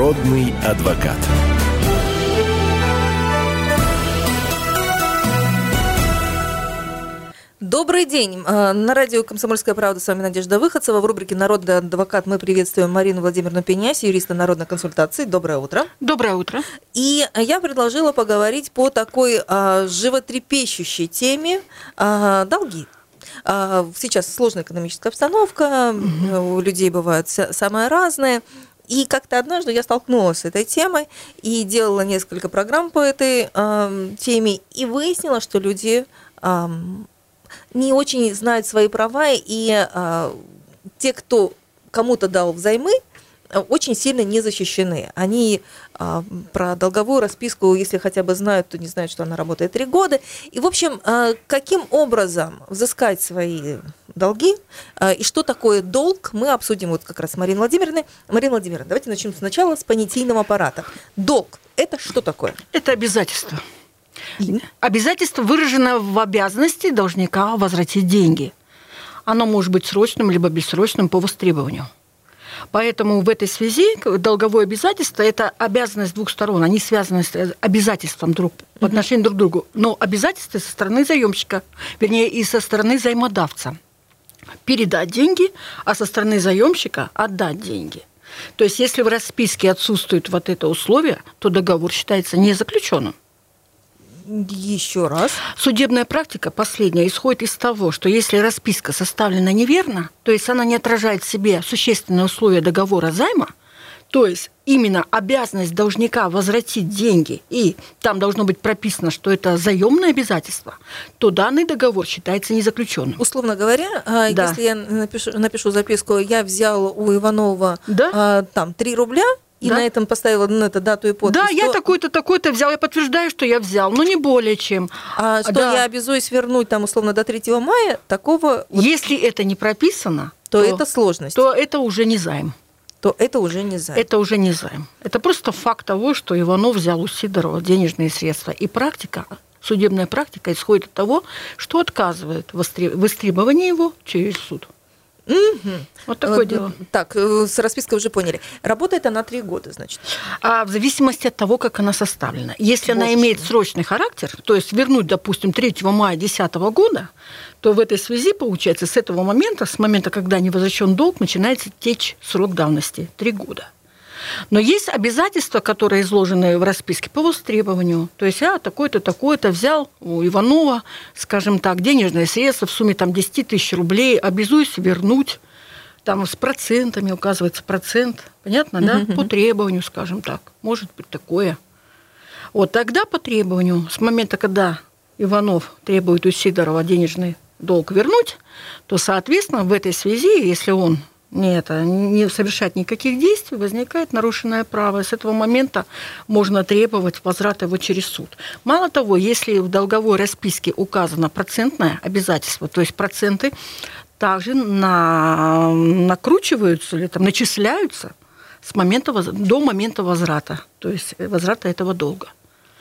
Народный адвокат. Добрый день. На радио «Комсомольская правда» с вами Надежда Выходцева. В рубрике «Народный адвокат» мы приветствуем Марину Владимировну Пенясь, юриста народной консультации. Доброе утро. Доброе утро. И я предложила поговорить по такой животрепещущей теме долги. Сейчас сложная экономическая обстановка, у людей бывают самые разные. И как-то однажды я столкнулась с этой темой и делала несколько программ по этой теме, и выяснила, что люди не очень знают свои права, и те, кто кому-то дал взаймы, очень сильно не защищены. Они про долговую расписку, если хотя бы знают, то не знают, что она работает 3 года. И, в общем, каким образом взыскать свои долги и что такое долг, мы обсудим вот как раз с Мариной Владимировной. Марина Владимировна, давайте начнем сначала с понятийного аппарата. Долг – это что такое? Это обязательство. Обязательство выражено в обязанности должника возвратить деньги. Оно может быть срочным либо бессрочным по востребованию. Поэтому в этой связи долговое обязательство – это обязанность двух сторон. Они связаны с обязательством по отношению друг к другу. Но обязательство со стороны заемщика, вернее, и со стороны займодавца. Передать деньги, а со стороны заемщика отдать деньги. То есть, если в расписке отсутствует вот это условие, то договор считается незаключенным. Еще раз. Судебная практика последняя исходит из того, что если расписка составлена неверно, то есть она не отражает в себе существенные условия договора займа, то есть именно обязанность должника возвратить деньги, и там должно быть прописано, что это заемное обязательство, то данный договор считается незаключенным. Условно говоря, да. Если я напишу записку, я взял у Иванова там 3 рубля, и на этом поставила дату и подпись. Да, я такой-то взял, я подтверждаю, что я взял, но не более чем. Я обязуюсь вернуть там условно до 3 мая, такого... Если это не прописано, то это сложность. То это уже не займ. Это уже не займ. Это просто факт того, что Иванов взял у Сидорова денежные средства. И судебная практика исходит от того, что отказывает в истребовании его через суд. Вот такое дело. Так, с распиской уже поняли. Работает она 3 года, значит? В зависимости от того, как она составлена. Если она имеет срочный характер, то есть вернуть, допустим, 3 мая 2010 года, то в этой связи, получается, с этого момента, с момента, когда не возвращен долг, начинается течь срок давности – 3 года. Но есть обязательства, которые изложены в расписке по востребованию. То есть я такой-то взял у Иванова, скажем так, денежные средства в сумме 10 тысяч рублей, обязуюсь вернуть, там с процентами указывается процент, понятно, да? По требованию, скажем так, может быть такое. Вот тогда по требованию, с момента, когда Иванов требует у Сидорова денежный долг вернуть, то, соответственно, в этой связи, если он не совершать никаких действий, возникает нарушенное право. И с этого момента можно требовать возврата его через суд. Мало того, если в долговой расписке указано процентное обязательство, то есть проценты также накручиваются или начисляются до момента возврата, то есть возврата этого долга.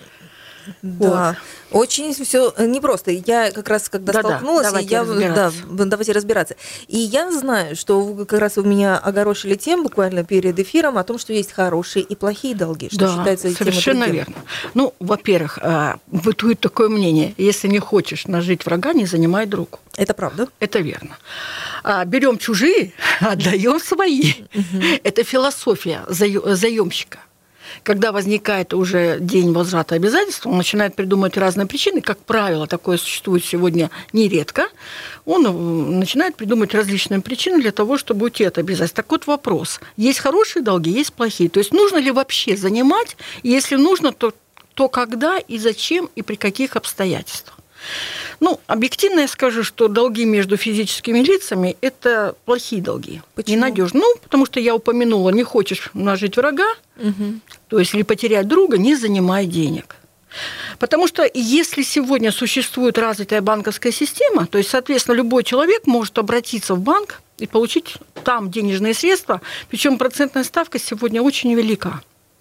Да, очень все непросто. Я как раз, когда столкнулась, давайте разбираться. И я знаю, что вы как раз у меня огорошили тему буквально перед эфиром о том, что есть хорошие и плохие долги, что считается совершенно верно. Во-первых, бытует такое мнение: если не хочешь нажить врага, не занимай друга. Это правда? Это верно. Берем чужие, отдаем свои. Это философия заемщика. Когда возникает уже день возврата обязательств, он начинает придумывать разные причины. Как правило, такое существует сегодня нередко. Он начинает придумывать различные причины для того, чтобы уйти от обязательств. Так вот вопрос. Есть хорошие долги, есть плохие. То есть нужно ли вообще занимать? И если нужно, то когда и зачем и при каких обстоятельствах? Объективно я скажу, что долги между физическими лицами – это плохие долги. Почему? Ненадежные. Потому что я упомянула, не хочешь нажить врага, то есть или потерять друга, не занимай денег. Потому что если сегодня существует развитая банковская система, то есть, соответственно, любой человек может обратиться в банк и получить там денежные средства, причем процентная ставка сегодня очень велика.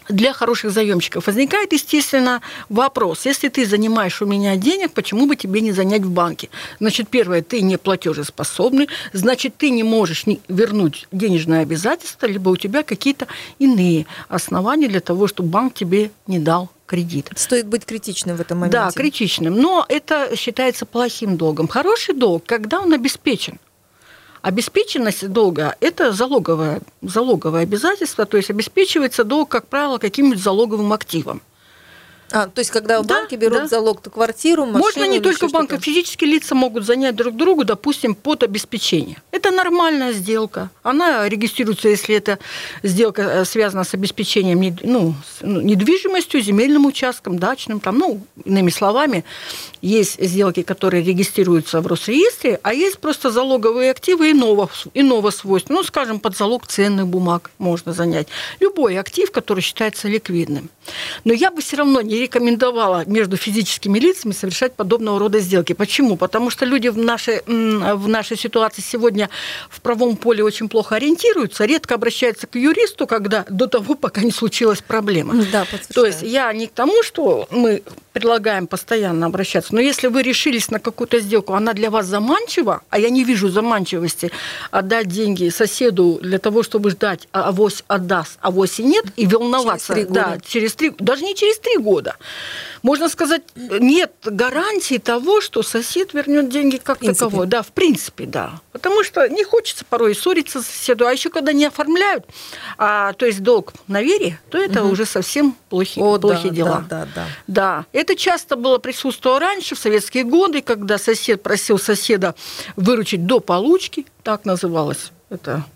для хороших заемщиков возникает, естественно, вопрос. Если ты занимаешь у меня денег, почему бы тебе не занять в банке? Значит, первое, ты не платежеспособный, значит, ты не можешь вернуть денежные обязательства, либо у тебя какие-то иные основания для того, чтобы банк тебе не дал кредит. Стоит быть критичным в этом моменте. Да, критичным. Но это считается плохим долгом. Хороший долг, когда он обеспечен. Обеспеченность долга – это залоговое обязательство, то есть обеспечивается долг, как правило, каким-нибудь залоговым активом. То есть, когда банки берут залог, то квартиру, машину... Можно не только в банках. Физические лица могут занять друг другу, допустим, под обеспечение. Это нормальная сделка. Она регистрируется, если эта сделка связана с обеспечением недвижимостью, земельным участком, дачным. Иными словами, есть сделки, которые регистрируются в Росреестре, а есть просто залоговые активы иного свойства. Скажем, под залог ценных бумаг можно занять. Любой актив, который считается ликвидным. Но я бы все равно не рекомендовала между физическими лицами совершать подобного рода сделки. Почему? Потому что люди в нашей ситуации сегодня в правом поле очень плохо ориентируются, редко обращаются к юристу, до того, пока не случилась проблема. Да, то есть я не к тому, что мы предлагаем постоянно обращаться, но если вы решились на какую-то сделку, она для вас заманчива, а я не вижу заманчивости отдать деньги соседу для того, чтобы ждать, авось отдаст, авось и нет, и волноваться. Даже не через 3 года. Можно сказать, нет гарантии того, что сосед вернет деньги как таковой. Да, в принципе, да. Потому что не хочется порой ссориться с соседом. А еще когда не оформляют, то есть долг на вере, то это уже совсем плохие дела. Да. Это часто присутствовало раньше, в советские годы, когда сосед просил соседа выручить до получки, так называлось. Это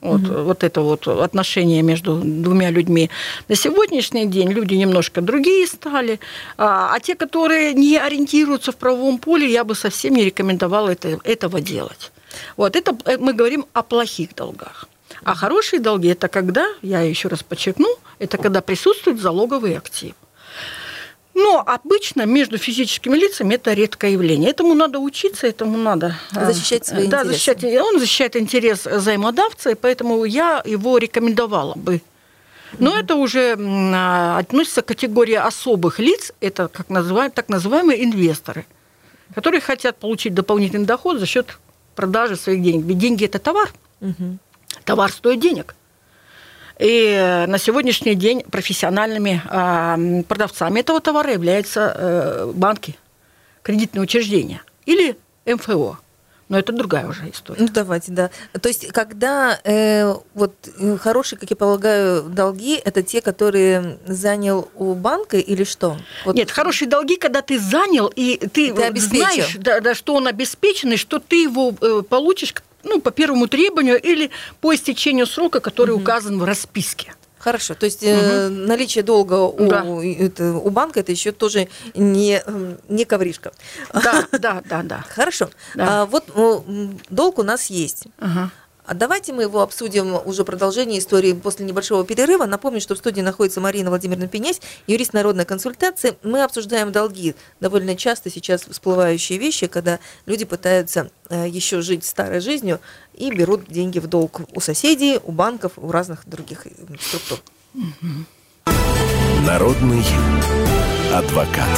отношения между двумя людьми. На сегодняшний день люди немножко другие стали, а те, которые не ориентируются в правовом поле, я бы совсем не рекомендовала этого делать. Это мы говорим о плохих долгах. А хорошие долги – это когда, я еще раз подчеркну, это когда присутствуют залоговые активы. Но обычно между физическими лицами это редкое явление. Этому надо учиться, этому надо защищать свои интересы. Он защищает интерес взаимодавца, и поэтому я его рекомендовала бы. Но это уже относится к категории особых лиц, это так называемые инвесторы, которые хотят получить дополнительный доход за счет продажи своих денег. Ведь деньги – это товар. Товар стоит денег. И на сегодняшний день профессиональными продавцами этого товара являются банки, кредитные учреждения или МФО. Но это другая уже история. Давайте, да. То есть, когда хорошие, как я полагаю, долги, это те, которые занял у банка или что? Нет, хорошие долги, когда ты занял, и ты знаешь, что он обеспечен, и что ты его получишь по первому требованию или по истечению срока, который указан в расписке. Хорошо, то есть наличие долга у банка – это еще тоже не ковришка. Да. Хорошо. Да. Долг у нас есть. А давайте мы его обсудим уже продолжение истории после небольшого перерыва. Напомню, что в студии находится Марина Владимировна Пенязь, юрист народной консультации. Мы обсуждаем долги. Довольно часто сейчас всплывающие вещи, когда люди пытаются еще жить старой жизнью и берут деньги в долг у соседей, у банков, у разных других структур. Народный адвокат.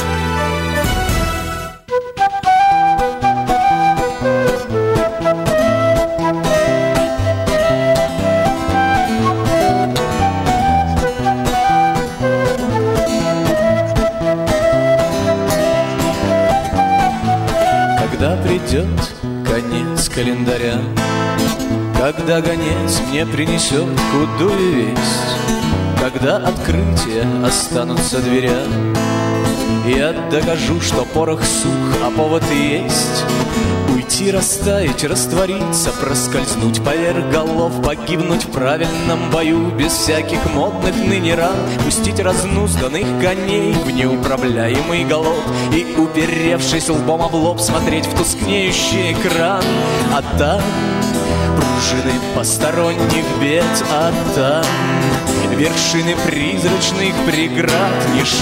Когда придет конец календаря, когда гонец мне принесет худую весть, когда открытия останутся дверя, я докажу, что порох сух, а повод есть. Уйти, растаять, раствориться, проскользнуть поверх голов, погибнуть в правильном бою без всяких модных ныне ран, пустить разнузданных коней в неуправляемый галоп и, уперевшись лбом об лоб, смотреть в тускнеющий экран. А там пружины посторонних бед, а там вершины призрачных преград.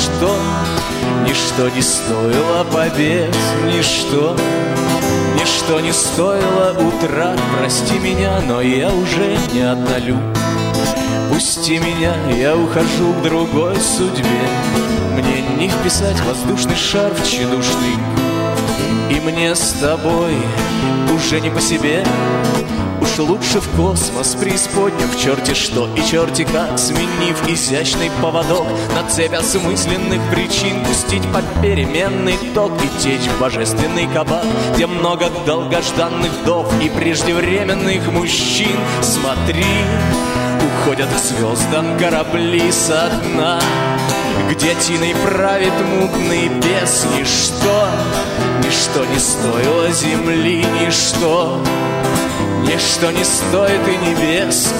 Ничто не стоило побед, ничто не стоило утрат. Прости меня, но я уже не отдалю. отпусти меня, я ухожу к другой судьбе. Мне не вписать воздушный шар в тщедушный губ, и мне с тобой уже не по себе. Уж лучше в космос, преисподнюю, в черти что и черти как, сменив изящный поводок на цепь осмысленных причин, пустить под переменный ток и течь в божественный кабак, где много долгожданных вдов и преждевременных мужчин. Смотри, уходят к звездам корабли со дна, где тиной правит мутный бес. Ничто не стоило земли, ничто не стоит и небес.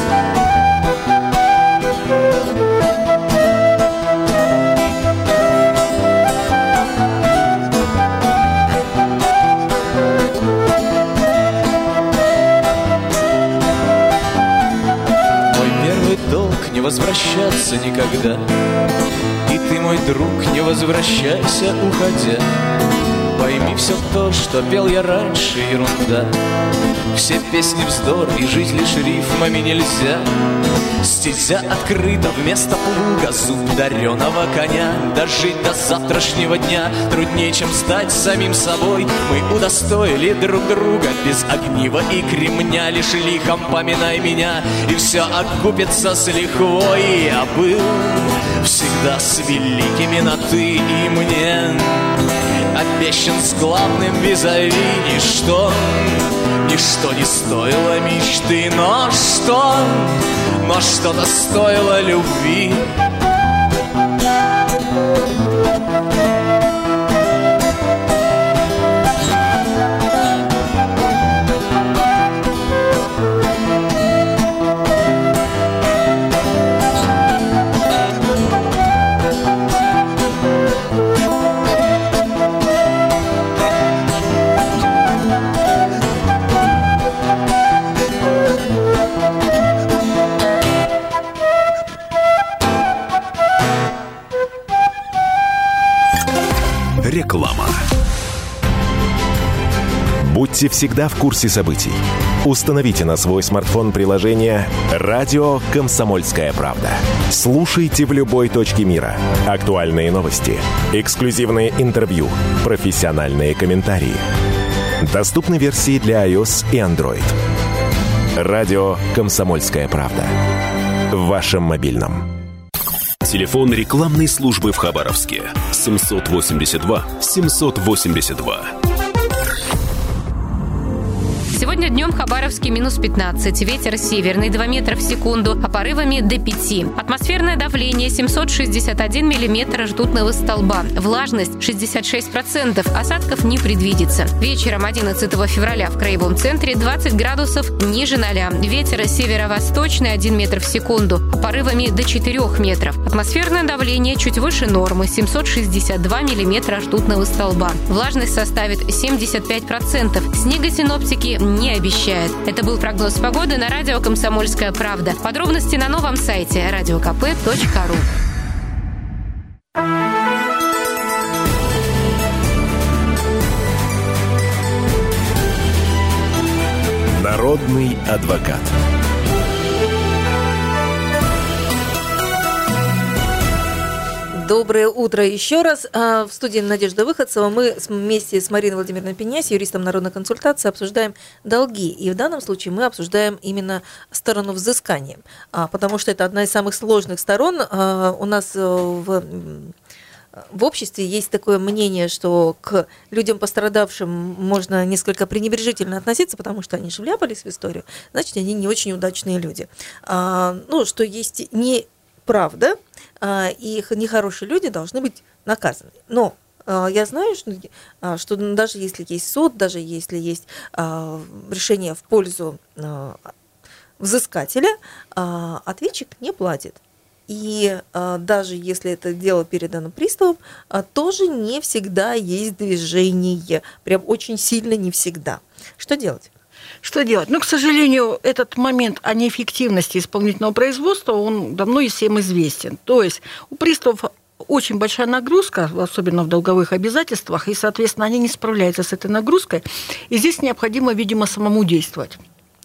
Мой первый долг — не возвращаться никогда, и ты, мой друг, не возвращайся, уходя. Пойми, все то, что пел я раньше, ерунда. Все песни вздор, и жить лишь рифмами нельзя. Стезя открыта вместо плуга, зуб дареного коня. Дожить до завтрашнего дня труднее, чем стать самим собой. Мы удостоили друг друга без огнива и кремня. Лишь лихом поминай меня, и все окупится с лихвой. Я был всегда с великими на «ты» и мне обещан с главным визави. Ничто не стоило мечты, но что-то стоило любви. Реклама. Будьте всегда в курсе событий. Установите на свой смартфон приложение «Радио Комсомольская правда». Слушайте в любой точке мира. Актуальные новости, эксклюзивные интервью, профессиональные комментарии. Доступны версии для iOS и Android. «Радио Комсомольская правда». В вашем мобильном. Телефон рекламной службы в Хабаровске 782 782. Сегодня днем в Хабаровске минус 15, ветер северный 2 метра в секунду, а порывами до 5. Атмосферное давление 761 миллиметра ртутного столба, влажность 66%, осадков не предвидится. Вечером 11 февраля в краевом центре 20 градусов ниже 0, ветер северо-восточный 1 метр в секунду, а порывами до 4 метров. Атмосферное давление чуть выше нормы 762 миллиметра ртутного столба, влажность составит 75%. Снега синоптики не обещает. Это был прогноз погоды на радио «Комсомольская правда». Подробности на новом сайте radiokp.ru. Народный адвокат. Доброе утро еще раз. В студии Надежда Выходцева мы вместе с Мариной Владимировной Пенясь, юристом народной консультации, обсуждаем долги. И в данном случае мы обсуждаем именно сторону взыскания, потому что это одна из самых сложных сторон. У нас в обществе есть такое мнение, что к людям пострадавшим можно несколько пренебрежительно относиться, потому что они же вляпались в историю, значит, они не очень удачные люди. Что есть неправда, и нехорошие люди должны быть наказаны. Но я знаю, что даже если есть суд, даже если есть решение в пользу взыскателя, ответчик не платит. И даже если это дело передано приставам, тоже не всегда есть движение. Прям очень сильно не всегда. Что делать? Что делать? К сожалению, этот момент о неэффективности исполнительного производства, он давно и всем известен. То есть у приставов очень большая нагрузка, особенно в долговых обязательствах, и, соответственно, они не справляются с этой нагрузкой. И здесь необходимо, видимо, самому действовать.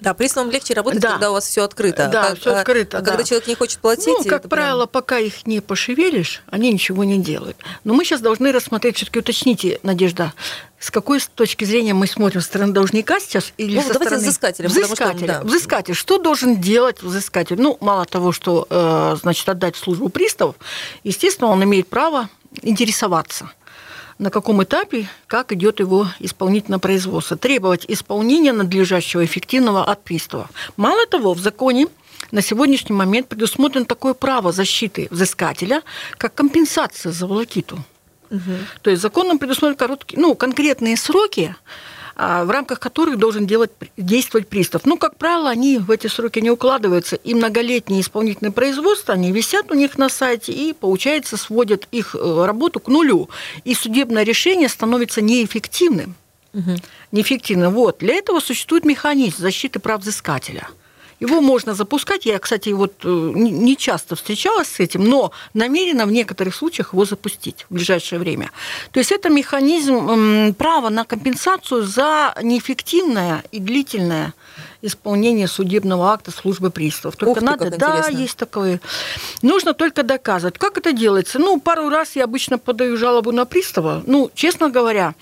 Да, приставам легче работать, когда у вас все открыто. Да, все открыто. Когда человек не хочет платить... как правило, пока их не пошевелишь, они ничего не делают. Но мы сейчас должны рассмотреть, все-таки уточните, Надежда, с какой точки зрения мы смотрим, со стороны должника сейчас или со стороны... взыскателя. Взыскатель. Что должен делать взыскатель? Мало того, что, отдать в службу приставов, естественно, он имеет право интересоваться, на каком этапе, как идет его исполнительное производство, требовать исполнения надлежащего, эффективного от приставов. Мало того, в законе на сегодняшний момент предусмотрено такое право защиты взыскателя, как компенсация за волокиту. Угу. То есть законом предусмотрены конкретные сроки, в рамках которых должен действовать пристав. Как правило, они в эти сроки не укладываются, и многолетние исполнительные производства, они висят у них на сайте, и, получается, сводят их работу к нулю, и судебное решение становится неэффективным. Угу. Неэффективным. Для этого существует механизм защиты прав взыскателя. Его можно запускать. Я, кстати, не часто встречалась с этим, но намерена в некоторых случаях его запустить в ближайшее время. То есть это механизм права на компенсацию за неэффективное и длительное исполнение судебного акта службы приставов. Только есть такое. Нужно только доказывать. Как это делается? Пару раз я обычно подаю жалобу на пристава. Честно говоря,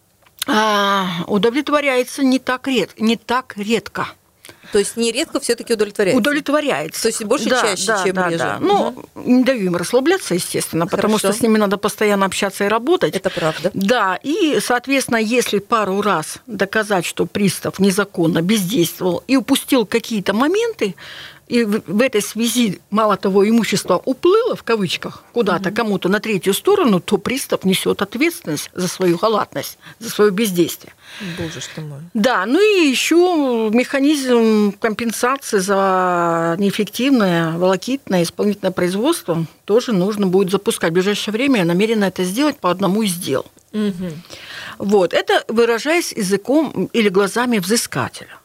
удовлетворяется не так редко. То есть нередко все-таки удовлетворяется? Удовлетворяется. То есть чаще, чем реже? Да. Не даю им расслабляться, естественно, потому что с ними надо постоянно общаться и работать. Это правда. Да, и, соответственно, если пару раз доказать, что пристав незаконно бездействовал и упустил какие-то моменты, и в этой связи, мало того, имущество уплыло, в кавычках, куда-то кому-то на третью сторону, то пристав несет ответственность за свою халатность, за свое бездействие. Боже ж ты мой. Да, и еще механизм компенсации за неэффективное волокитное исполнительное производство тоже нужно будет запускать. В ближайшее время я намерена это сделать по одному из дел. Угу. Это выражаясь языком или глазами взыскателя.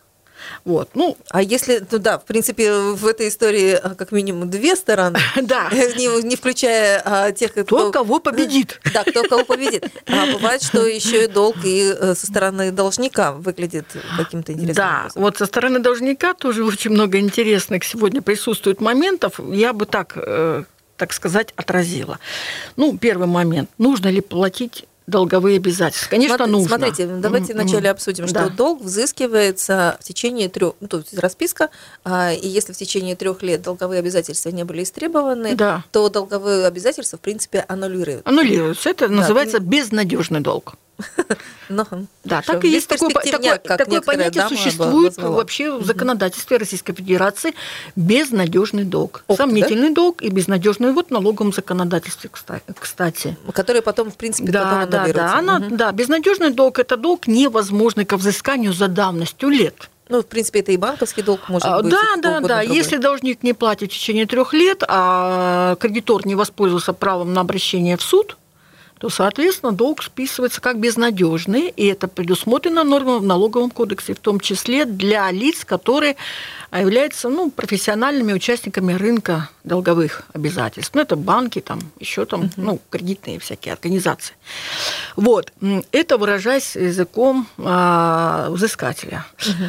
А если, в принципе, в этой истории как минимум две стороны, не включая тех, кто кого победит. Да, кто кого победит. А бывает, что еще и долг и со стороны должника выглядит каким-то интересным образом. Со стороны должника тоже очень много интересных сегодня присутствует моментов. Я бы так сказать, отразила. Первый момент. Нужно ли платить долговые обязательства? Конечно, нужно. Смотрите, давайте вначале обсудим, что долг взыскивается в течение 3, то есть расписка, и если в течение 3 лет долговые обязательства не были истребованы, то долговые обязательства, в принципе, аннулируются. Аннулируются. Это называется безнадежный долг. Да, так и есть. Такое понятие существует вообще в законодательстве Российской Федерации. Безнадежный долг. Сомнительный долг и безнадежный в налоговом законодательстве, кстати. Который потом, в принципе, аннулируется. Да, безнадежный долг – это долг, невозможный ко взысканию за давностью лет. В принципе, это и банковский долг может быть. Да. Если должник не платит в течение 3 лет, а кредитор не воспользовался правом на обращение в суд, то, соответственно, долг списывается как безнадежный, и это предусмотрено нормами в налоговом кодексе, в том числе для лиц, которые являются профессиональными участниками рынка долговых обязательств. Это банки, еще кредитные всякие организации. Это выражаясь языком взыскателя.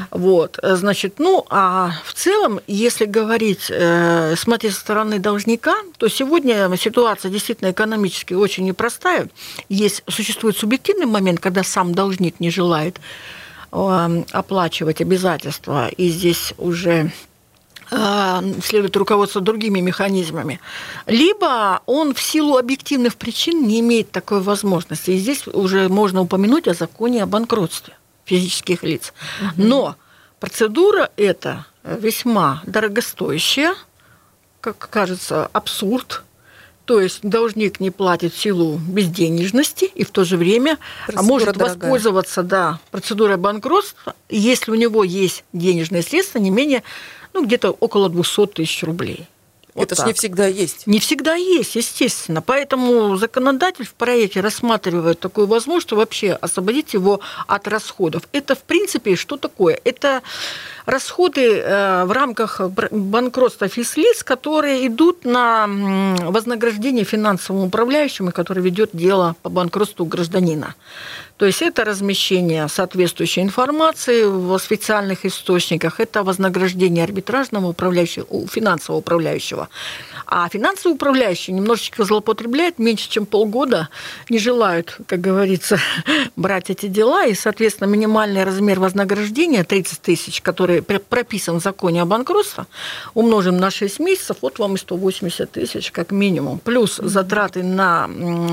А в целом, если говорить, смотреть со стороны должника, то сегодня ситуация действительно экономически очень непростая. Существует субъективный момент, когда сам должник не желает оплачивать обязательства, и здесь уже следует руководствоваться другими механизмами. Либо он в силу объективных причин не имеет такой возможности. И здесь уже можно упомянуть о законе о банкротстве физических лиц. Но процедура эта весьма дорогостоящая, как кажется, абсурд. То есть должник не платит в силу безденежности и в то же время может воспользоваться процедурой банкротства, если у него есть денежные средства не менее где-то около 200 тысяч рублей. Это же не всегда есть. Не всегда есть, естественно. Поэтому законодатель в проекте рассматривает такую возможность, что вообще освободить его от расходов. Это, в принципе, что такое? Это расходы в рамках банкротства физлиц, которые идут на вознаграждение финансовому управляющему, который ведет дело по банкротству гражданина. То есть это размещение соответствующей информации в официальных источниках, это вознаграждение арбитражного управляющего, финансового управляющего. А финансовый управляющий немножечко злоупотребляет, меньше чем полгода не желают, как говорится, брать эти дела, и, соответственно, минимальный размер вознаграждения 30 тысяч, который прописан в законе о банкротстве, умножим на 6 месяцев, вот вам и 180 тысяч как минимум. Плюс затраты на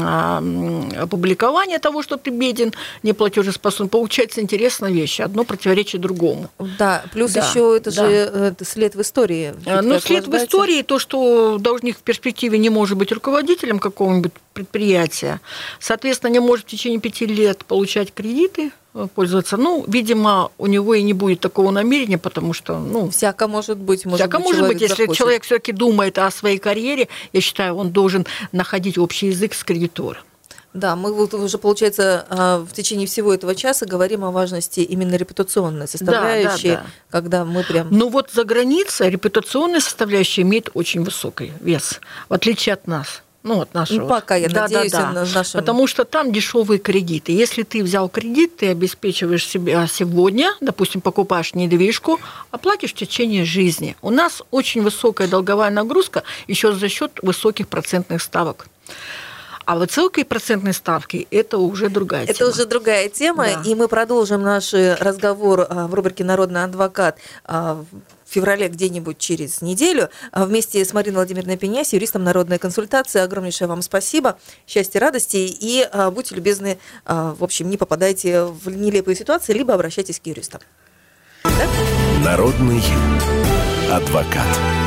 опубликование того, что ты беден, неплатежеспособен. Получается интересная вещь. Одно противоречит другому. Да, плюс еще это же след в истории. Ну, след в истории, то, что должник в перспективе не может быть руководителем какого-нибудь предприятия, соответственно, не может в течение 5 лет получать кредиты, пользоваться. Ну, видимо, у него и не будет такого намерения, потому что... всяко может быть. Всяко может быть, если человек все-таки думает о своей карьере, я считаю, он должен находить общий язык с кредитором. Да, мы вот уже, получается, в течение всего этого часа говорим о важности именно репутационной составляющей, когда мы прям... Ну вот за границей репутационная составляющая имеет очень высокий вес, в отличие от нас. От нашего. Пока, я надеюсь, на нашем... Потому что там дешевые кредиты. Если ты взял кредит, ты обеспечиваешь себя сегодня, допустим, покупаешь недвижку, оплатишь в течение жизни. У нас очень высокая долговая нагрузка еще за счет высоких процентных ставок. А высокие процентные ставки – это уже другая тема. Это уже другая тема, да. И мы продолжим наш разговор в рубрике «Народный адвокат» в феврале где-нибудь через неделю вместе с Мариной Владимировной Пенясь, юристом народной консультации. Огромнейшее вам спасибо, счастья, радости, и будьте любезны, в общем, не попадайте в нелепые ситуации, либо обращайтесь к юристам. Да? Народный адвокат.